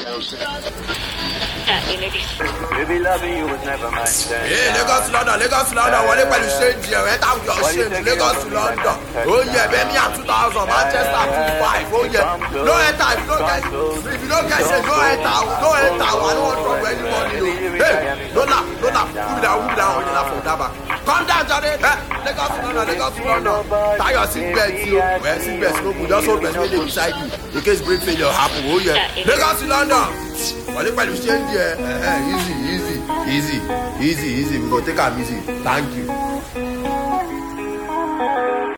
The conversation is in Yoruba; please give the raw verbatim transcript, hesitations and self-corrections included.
Baby, loving you was never my thing. Hey, Lagos to London, Lagos to London, wọlé pẹ̀lú ṣéǹjì ẹ̀ ẹ̀ táwọn yọ̀ ṣéǹjì Lagos to London. Ó yẹ Birmingham two thousand, Manchester two five, ó yẹ. No enter if you no get if you no get ṣe no enter no enter I no wan talk to anybody o. Hey, Lola, Lola, who be that who be that one yẹn from Daba? Come down Jare, eh, Lagos to London, Lagos to London. Tie your seatbelt o, well seatbelt no good, just hold person wey dey beside you in case brake failure happen, ó yẹ. Lagos to London. Wọlé pẹ̀lú ṣéǹjì ẹ̀ ẹ̀ easy easy easy easy easy we go take am easy thank you.